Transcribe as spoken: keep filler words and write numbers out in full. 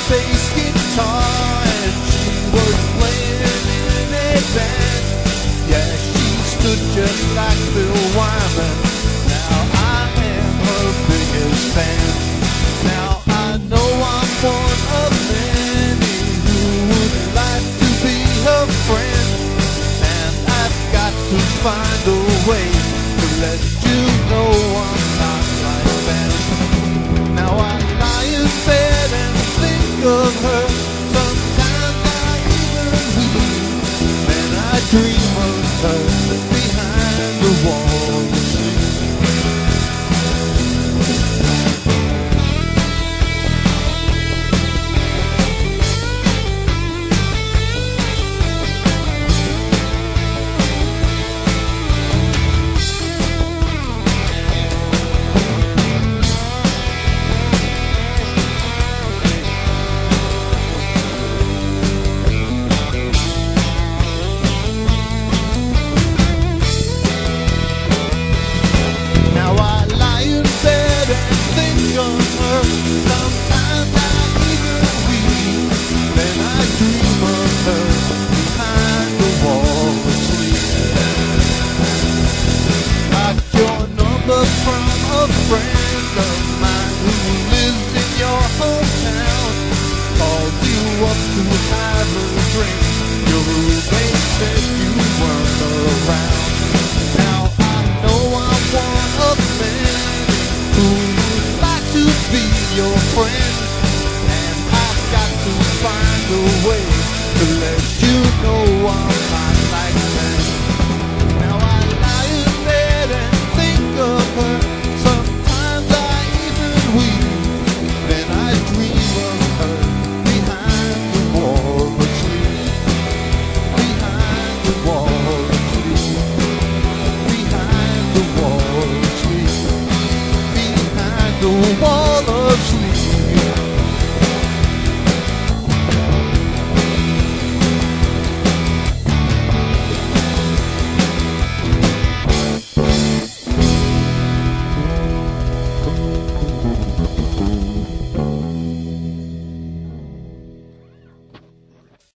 bass guitar and she was playing in a band. Yeah, she stood just like Bill Wyman. Now I am her biggest fan. Now I know I'm one of many who would like to be her friend, and I've got to find a way to let you know I'm not like that. Now I lie in bed and think of her. Sometimes I even weep, and I dream of her behind the wall of sleep. Friend of mine who lives in your hometown called you up to have a drink. Your roommate said you weren't around. Now I know I'm one of many who would like to be your friend, and I've got to find a way to let you know I'm not like that. Now I lie in bed and think of her. Then I dream of her behind the wall of sleep. Behind the wall of sleep. Behind the wall of sleep. Behind the wall of sleep.